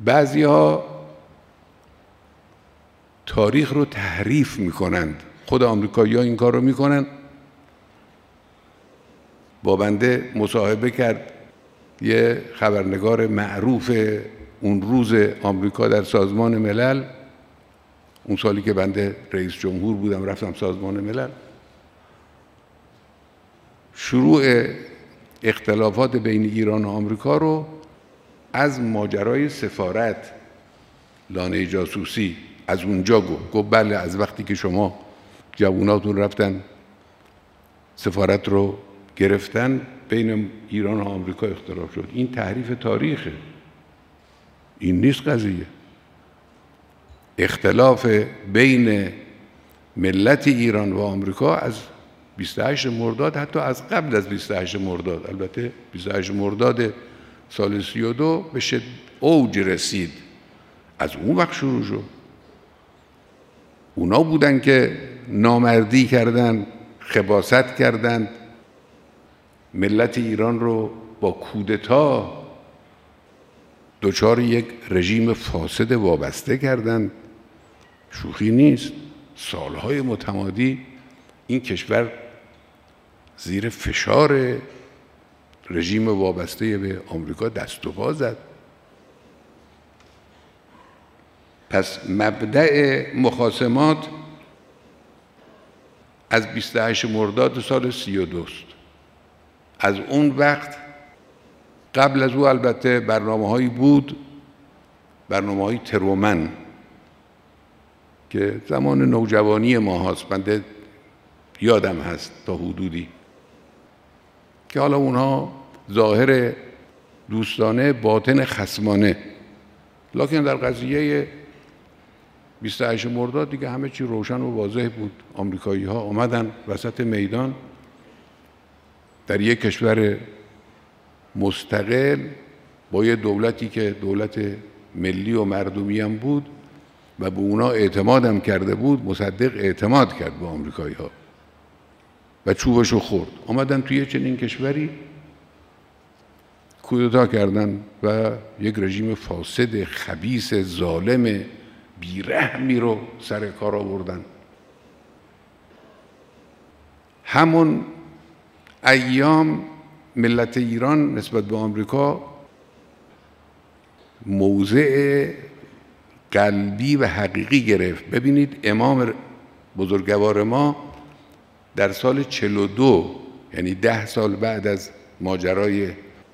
بعضی‌ها تاریخ رو تحریف میکنند. خود آمریکایی‌ها این کار رو میکنن. با بنده مصاحبه کرد یه خبرنگار معروف اون روز آمریکا در سازمان ملل، اون سالی که بنده رئیس جمهور بودم رفتم سازمان ملل. شروع اختلافات بین ایران و آمریکا رو از ماجرای سفارت، لانه جاسوسی، از اونجا گفت بله از وقتی که شما جواناتون رفتن سفارت رو گرفتن بین ایران و آمریکا اختلاف شد. این تحریف تاریخه، این نیست قضیه. اختلاف بین ملت ایران و آمریکا از 28 مرداد، حتی از قبل از 28 مرداد، البته 28 مرداد سال 32 به اوج رسید، از اون وقت شروع شد. اونا بودن که نامردی کردن، خباثت کردن، ملت ایران رو با کودتا دچار یک رژیم فاسد وابسته کردن. شوخی نیست. سالهای متمادی این کشور زیر فشار رژیم وابسته به آمریکا دست و پا زد. پس مبدأ مخاصمات از 28 مرداد سال 32 است. از اون وقت قبل از او البته برنامه‌هایی بود، برنامه‌های ترومن که زمان نوجوانی ما هست، بنده یادم هست تا حدودی، که حالا اونها ظاهر دوستانه باطن خصمانه، لکن در قضیه 28 مرداد دیگه همه چی روشن و واضح بود. آمریکایی‌ها آمدن وسط میدان در یک کشور مستقل با یه دولتی که دولت ملی و مردمی هم بود و به اونا اعتماد هم کرده بود، مصدق اعتماد کرد به آمریکایی‌ها و چوبشو خورد. آمدن توی چنین کشوری کودتا کردن و یک رژیم فاسد، خبیث، ظالم، بیرحمی رو سر کار آوردن. همون ایام ملت ایران نسبت به آمریکا موضع قلبی و حقیقی گرفت. ببینید امام بزرگوار ما در سال 42، یعنی 10 سال بعد از ماجرای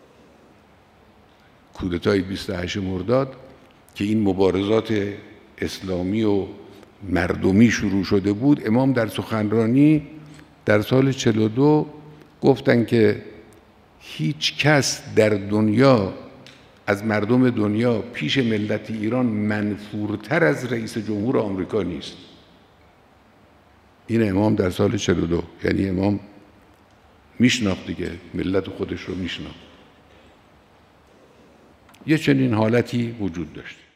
کودتای 28 مرداد که این مبارزات اسلامی و مردمی شروع شده بود، امام در سخنرانی در سال 42 گفتن که هیچ کس در دنیا از مردم دنیا پیش ملت ایران منفورتر از رئیس جمهور آمریکا نیست. این امام در سال 42، یعنی امام میشناخت دیگه، ملت خودش رو میشناخت. یه چنین حالتی وجود داشت.